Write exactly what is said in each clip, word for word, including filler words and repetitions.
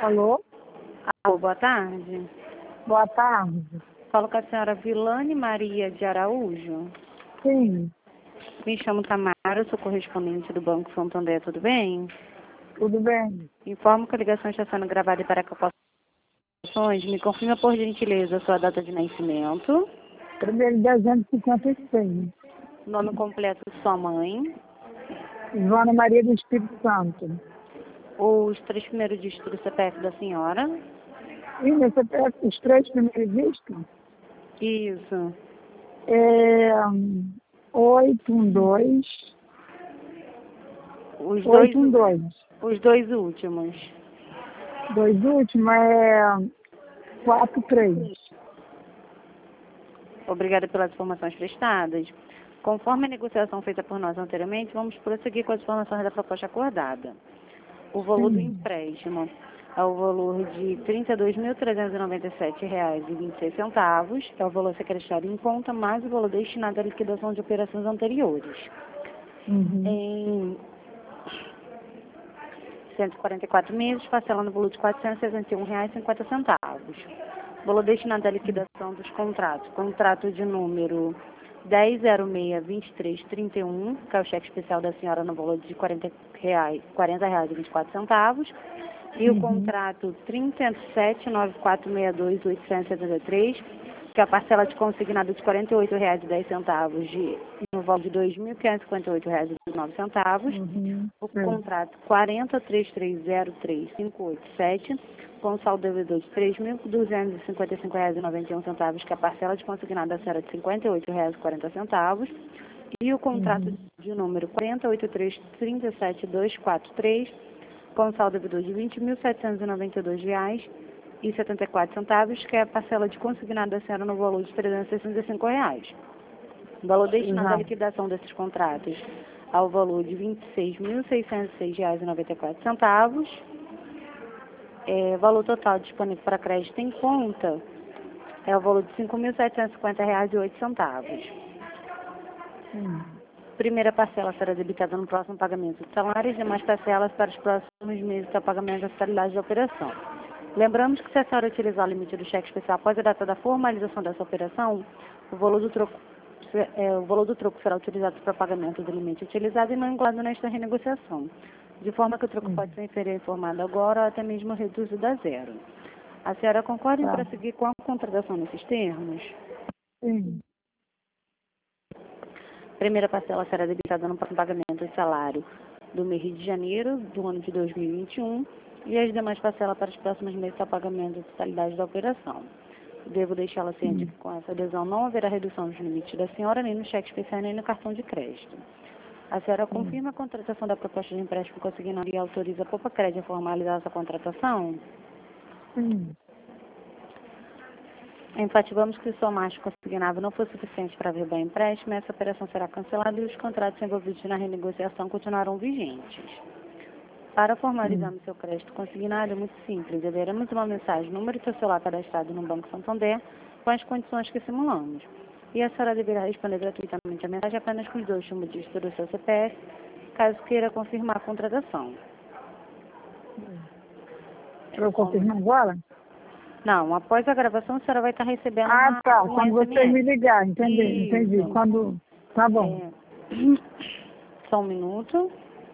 Alô? Alô, boa tarde. Boa tarde. Falo com a senhora Vilane Maria de Araújo. Sim, Me chamo Tamara, sou correspondente do Banco Santander, tudo bem? tudo bem? Informo que a ligação está sendo gravada e para que eu possa fazer. Me confirma, por gentileza, a sua data de nascimento, Primeiro de dezembro de cinquenta e seis. nome completo de sua mãe, Joana Maria do Espírito Santo. os três primeiros dígitos do C P F da senhora. E nesse C P F, os três primeiros dígitos Isso. é oito um dois, Os dois, oito um dois. os dois últimos. Dois últimos é quatro três. Obrigada pelas informações prestadas. Conforme a negociação feita por nós anteriormente, vamos prosseguir com as informações da proposta acordada. O valor do Sim. empréstimo é o valor de trinta e dois mil trezentos e noventa e sete reais e vinte e seis centavos, é o valor secretário em conta, mais o valor destinado à liquidação de operações anteriores. Uhum. Em cento e quarenta e quatro meses, parcelando o valor de quatrocentos e sessenta e um reais e cinquenta centavos. Valor destinado à liquidação dos contratos. Contrato de número dez zero seis vinte e três trinta e um, que é o cheque especial da senhora no valor de quarenta reais, quarenta reais e vinte e quatro centavos. E o Uhum. contrato trinta e sete nove quatro seis dois oitocentos e setenta e três, que é a parcela de consignado de quarenta e oito reais e dez centavos de, no valor de dois mil quinhentos e cinquenta e oito reais e dezenove centavos. Uhum. O Sim. contrato quarenta três três zero três cinco oito sete, com saldo devedor de três mil duzentos e cinquenta e cinco reais e noventa e um centavos, que é a parcela de consignado da senhora de cinquenta e oito reais e quarenta centavos. E o contrato Uhum. de número quarenta oito três trinta e sete dois quatro três, com saldo devedor de vinte mil setecentos e noventa e dois reais e setenta e quatro centavos, que é a parcela de consignado da senhora no valor de trezentos e sessenta e cinco reais. O valor destinado à Exato. liquidação desses contratos ao valor de vinte e seis mil seiscentos e seis reais e noventa e quatro centavos. É, valor total disponível para crédito em conta é o valor de cinco mil setecentos e cinquenta reais e oito centavos. Sim. Primeira parcela será debitada no próximo pagamento de salários e demais parcelas para os próximos meses para pagamento da totalidade da operação. Lembramos que se a senhora utilizar o limite do cheque especial após a data da formalização dessa operação, o valor do troco, é, o valor do troco será utilizado para pagamento do limite utilizado e não incluído nesta renegociação, de forma que o troco Sim. pode ser inferior informado agora ou até mesmo reduzido a zero. A senhora concorda em Tá. prosseguir com a contratação nesses termos? Sim. Primeira parcela será debitada no pagamento de salário do mês de janeiro do ano de dois mil e vinte e um e as demais parcelas para os próximos meses para pagamento da totalidade da operação. Devo deixá-la ciente Sim. que com essa adesão não haverá redução dos limites da senhora, nem no cheque especial, nem no cartão de crédito. A senhora Sim. confirma a contratação da proposta de empréstimo consignado e autoriza a Poupa Crédito a formalizar essa contratação? Sim. Enfatizamos que se o somar consignado não for suficiente para averbar o empréstimo, essa operação será cancelada e os contratos envolvidos na renegociação continuarão vigentes. Para formalizarmos seu crédito consignado é muito simples. Enviaremos uma mensagem, número do seu celular cadastrado no Banco Santander, com as condições que simulamos. E a senhora deverá responder gratuitamente a mensagem apenas com os dois últimos dígitos do seu C P F, caso queira confirmar a contratação. Eu confirmo agora? Não, após a gravação, a senhora vai estar recebendo Ah, uma, tá. um Quando você me S M S. ligar, entendi, entendi. Isso. Quando. Tá bom. É... Só um minuto.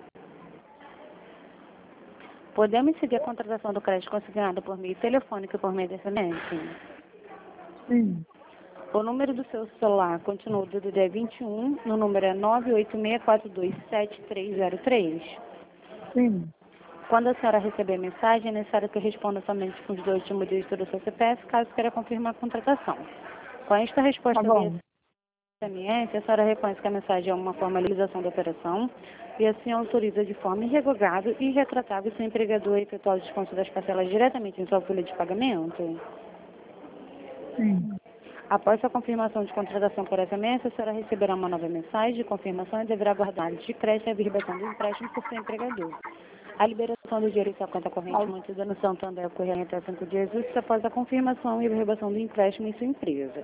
Podemos seguir a contratação do crédito consignado por meio telefônico e por meio de S M S? Sim. O número do seu celular continua do D D vinte e um, no número é nove oito seis quatro dois sete três zero três. Sim. Quando a senhora receber a mensagem, é necessário que responda somente com os dois últimos dígitos do seu C P F, caso queira confirmar a contratação. Com esta resposta Tá via bom. S M S, a senhora reconhece que a mensagem é uma formalização da operação e assim autoriza de forma irrevogável e retratável seu empregador a efetuar o desconto das parcelas diretamente em sua folha de pagamento? Sim. Após a confirmação de contratação por S M S, a senhora receberá uma nova mensagem de confirmação e deverá aguardar análise de crédito e a averbação do empréstimo por seu empregador. A liberação do dinheiro em sua conta corrente mantida no Santander ocorrerá até cinco dias úteis após a confirmação e averbação do empréstimo em sua empresa.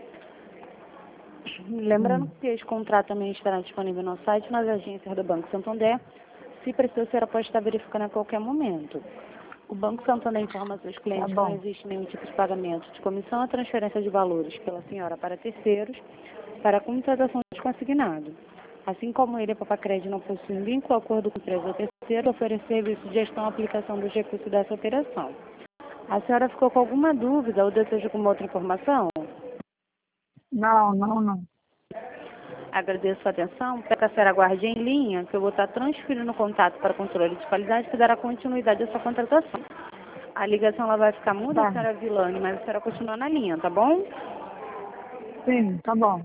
Lembrando Hum. que este contrato também estará disponível no site nas agências do Banco Santander. Se precisar, será pode estar verificando a qualquer momento. O Banco Santander informa aos seus clientes que Tá não bom. existe nenhum tipo de pagamento de comissão ou transferência de valores pela senhora para terceiros para a contratação de consignado. Assim como ele, a Papacred, não possui um vínculo, acordo com empresa ou terceiro, oferecer serviço de gestão e aplicação dos recursos dessa operação. A senhora ficou com alguma dúvida ou deseja alguma outra informação? Não, não, não. Agradeço a atenção. Peço que a senhora aguarde em linha, que eu vou estar transferindo o contato para controle de qualidade que dará continuidade à sua contratação. A ligação ela vai ficar muda, Tá. senhora Vilane, mas a senhora continua na linha, tá bom? Sim, tá bom.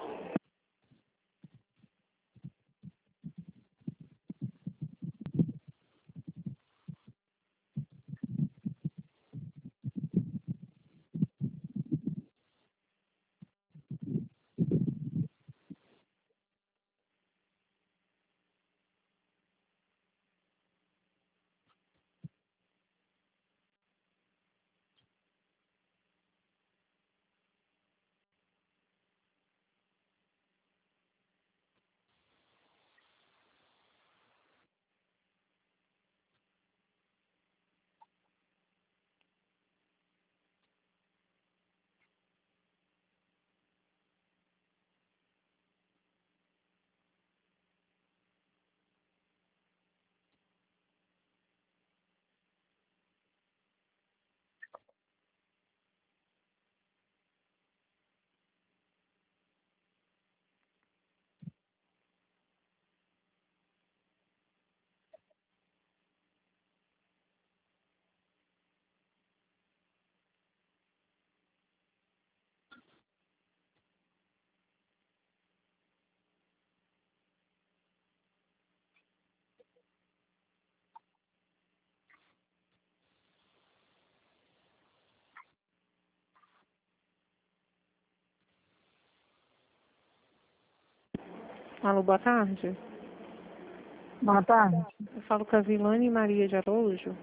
Alô, boa tarde. Boa tarde. Eu falo com a Vilane Maria de Araújo.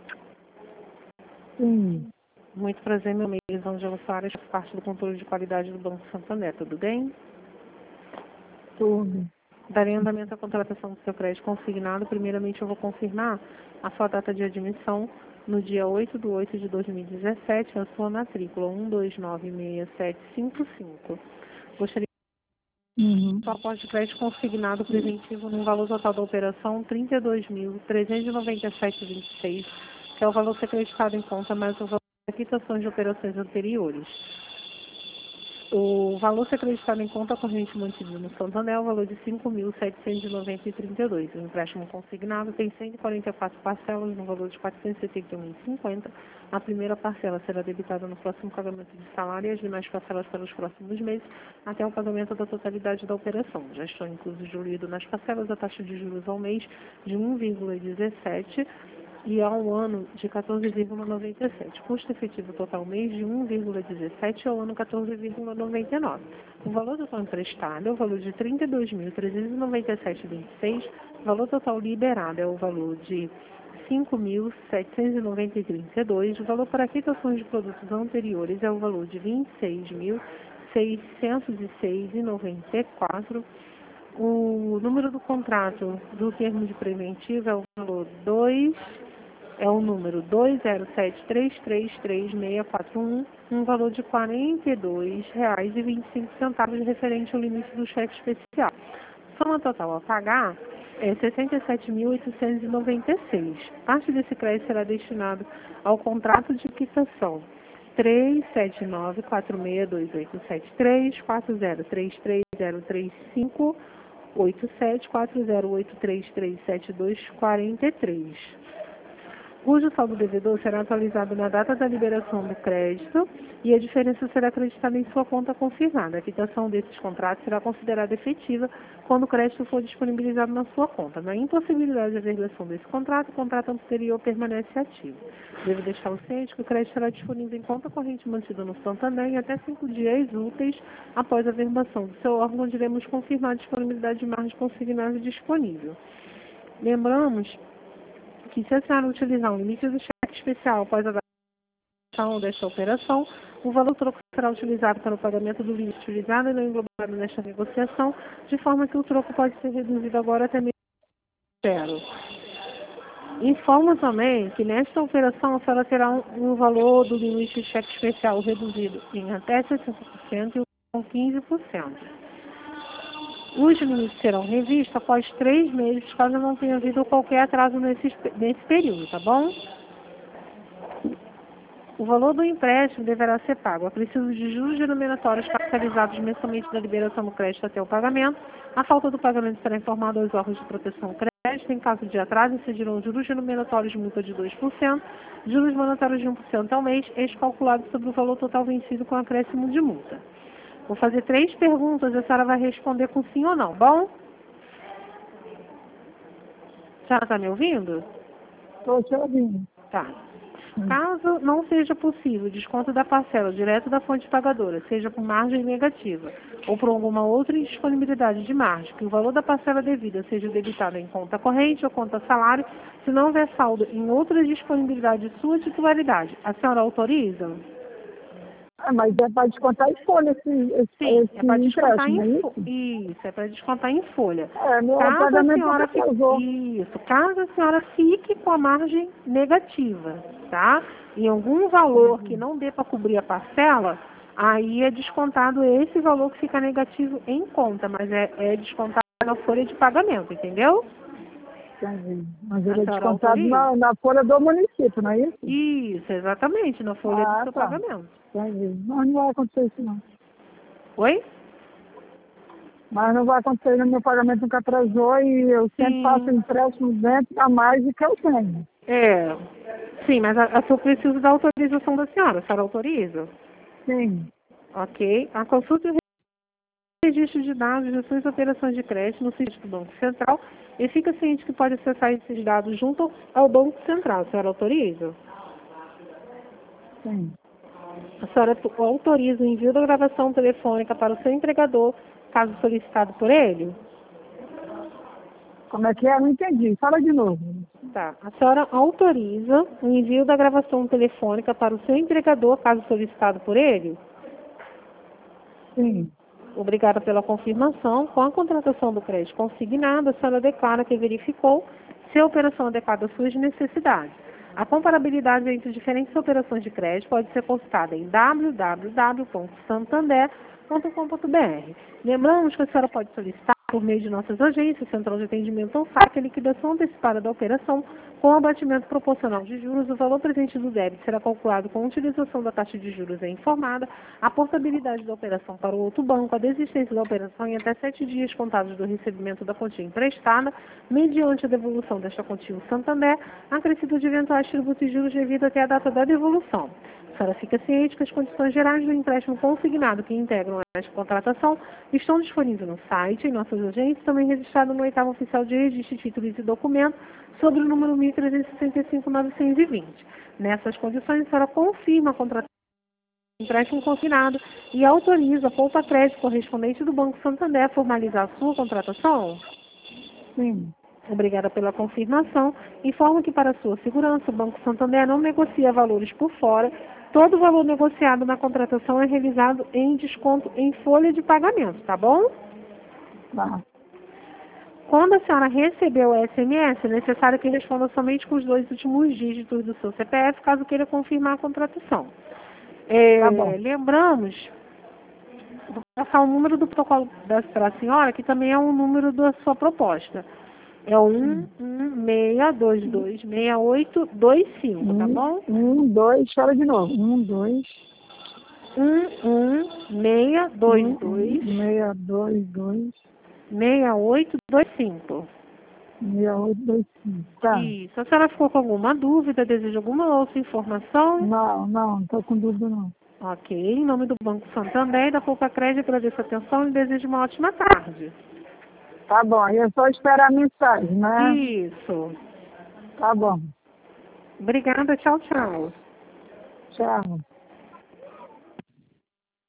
Sim, Muito prazer, meu nome é Elisângela Soares, faço parte do controle de qualidade do Banco Santander, tudo bem? tudo. Darei andamento à contratação do seu crédito consignado. Primeiramente, eu vou confirmar a sua data de admissão no dia oito de oito de dois mil e dezessete, a sua matrícula um dois nove seis sete cinco cinco. Gostaria Uhum. do aporte de crédito consignado preventivo no valor total da operação trinta e dois mil, trezentos e noventa e sete vírgula vinte e seis, que é o valor ser acreditado em conta mais o valor das quitações de operações anteriores. O valor ser acreditado em conta corrente mantido no Santander é o valor de cinco mil setecentos e noventa e trinta e dois. O empréstimo consignado tem cento e quarenta e quatro parcelas no valor de quatrocentos e setenta e um vírgula cinquenta. A primeira parcela será debitada no próximo pagamento de salário e as demais parcelas pelos próximos meses até o pagamento da totalidade da operação. Já estão inclusos diluído nas parcelas a taxa de juros ao mês de um vírgula dezessete e ao ano de quatorze vírgula noventa e sete. Custo efetivo total mês de um vírgula dezessete e ao ano quatorze vírgula noventa e nove. O valor total emprestado é o valor de trinta e dois mil, trezentos e noventa e sete vírgula vinte e seis. O valor total liberado é o valor de cinco mil setecentos e noventa e trinta e dois. O valor para quitações de produtos anteriores é o valor de vinte e seis mil seiscentos e seis vírgula noventa e quatro. O número do contrato do termo de preventivo é o valor dois é o número dois zero sete três três três seis quatro um, um valor de quarenta e dois reais e vinte e cinco centavos referente ao limite do cheque especial. Soma total a pagar é sessenta e sete mil oitocentos e noventa e seis. Parte desse crédito será destinado ao contrato de quitação três sete nove quatro seis dois oito sete três, quatro zero três três zero três cinco oito sete, quatro zero oito três três sete dois quatro três, cujo saldo devedor será atualizado na data da liberação do crédito e a diferença será acreditada em sua conta confirmada. A quitação desses contratos será considerada efetiva quando o crédito for disponibilizado na sua conta. Na impossibilidade de avaliação desse contrato, o contrato anterior permanece ativo. Devo deixar o ciente que o crédito será disponível em conta corrente mantida no Santander em até cinco dias úteis após a verbalização do seu órgão, onde iremos confirmar a disponibilidade de margem consignada disponível. Lembramos que se a senhora utilizar um limite do cheque especial após a datação desta operação, o valor troco será utilizado para o pagamento do limite utilizado e não englobado nesta negociação, de forma que o troco pode ser reduzido agora até mesmo zero. Informo também que nesta operação a senhora terá um, um valor do limite de cheque especial reduzido em até sessenta por cento e com quinze por cento. Os limites serão revistos após três meses, caso não tenha havido qualquer atraso nesse, nesse período, tá bom? O valor do empréstimo deverá ser pago a princípio de juros denominatórios parcializados mensalmente da liberação do crédito até o pagamento. A falta do pagamento será informada aos órgãos de proteção ao crédito. Em caso de atraso, incidirão juros denominatórios de multa de dois por cento, juros monetários de um por cento ao mês, ex-calculados sobre o valor total vencido com acréscimo de multa. Vou fazer três perguntas e a senhora vai responder com sim ou não, bom? A senhora está me ouvindo? Estou te ouvindo. Tá. Caso não seja possível o desconto da parcela direto da fonte pagadora, seja por margem negativa ou por alguma outra indisponibilidade de margem, que o valor da parcela devida seja debitado em conta corrente ou conta salário, se não houver saldo em outra disponibilidade de sua titularidade, a senhora autoriza? Ah, mas é para descontar em folha esse, esse, Sim, esse é para descontar empréstimo, em é folha. isso? Isso, é para descontar em folha. É, meu Caso a pagamento senhora nunca atrasou. fique, isso, caso a senhora fique com a margem negativa, tá? Em algum valor que não dê para cobrir a parcela, aí é descontado esse valor que fica negativo em conta, mas é, é descontado na folha de pagamento, entendeu? Entendi. Mas A ele é senhora descontado autoriza? na, na folha do município, não é isso? Isso, exatamente, na folha Ah, do seu tá. pagamento. Entendi. Mas não vai acontecer isso, não. Oi? Mas não vai acontecer, no meu pagamento nunca atrasou e eu sempre Sim. faço empréstimo dentro da margem que eu tenho. É, sim, mas a, a eu preciso da autorização da senhora. A senhora autoriza? Sim. Ok. A consulta e o registro de dados de suas operações de crédito no sítio do Banco Central e fica ciente que pode acessar esses dados junto ao Banco Central. A senhora autoriza? Sim. A senhora autoriza o envio da gravação telefônica para o seu empregador, caso solicitado por ele? Como é que é? Não entendi. Fala de novo. Tá. A senhora autoriza o envio da gravação telefônica para o seu empregador, caso solicitado por ele? Sim. Obrigada pela confirmação. Com a contratação do crédito consignado, a senhora declara que verificou se a operação é adequada às suas necessidades. A comparabilidade entre diferentes operações de crédito pode ser consultada em w w w ponto santander ponto com ponto b r. Lembramos que a senhora pode solicitar, por meio de nossas agências, Central de Atendimento ao S A C, a liquidação antecipada da operação com abatimento proporcional de juros. O valor presente do débito será calculado com a utilização da taxa de juros é informada, a portabilidade da operação para o outro banco, a desistência da operação em até sete dias contados do recebimento da quantia emprestada, mediante a devolução desta quantia ao Santander, acrescido de eventuais tributos e juros devido até a data da devolução. A senhora fica ciente que as condições gerais do empréstimo consignado que integram esta contratação estão disponíveis no site, em nossas agências, também registrado no oitavo oficial de registro de títulos e documentos, sobre o número mil trezentos e sessenta e cinco, novecentos e vinte. Nessas condições, a senhora confirma a contratação do empréstimo consignado e autoriza a poupa crédito correspondente do Banco Santander a formalizar a sua contratação? Sim. Obrigada pela confirmação. Informo que, para sua segurança, o Banco Santander não negocia valores por fora. Todo valor negociado na contratação é realizado em desconto em folha de pagamento, tá bom? Tá. Quando a senhora recebeu o S M S, é necessário que responda somente com os dois últimos dígitos do seu C P F, caso queira confirmar a contratação. É, Tá bom. lembramos, vou passar o número do protocolo para a senhora, que também é o número da sua proposta. É o um um seis dois dois seis oito dois cinco, tá bom? Um, dois, fala de novo. Um, dois. um um seis dois dois Meia, dois, dois. seis oito dois cinco. Meia, oito, dois, cinco. Tá. Isso. A senhora ficou com alguma dúvida, deseja alguma outra informação? Não, não, não tô com dúvida não. Ok. Em nome do Banco Santander e da Poupa Crédito, agradeço a atenção e desejo uma ótima tarde. Tá bom, aí é só esperar a mensagem, né? Isso. Tá bom. Obrigada. Tchau, tchau. Tchau.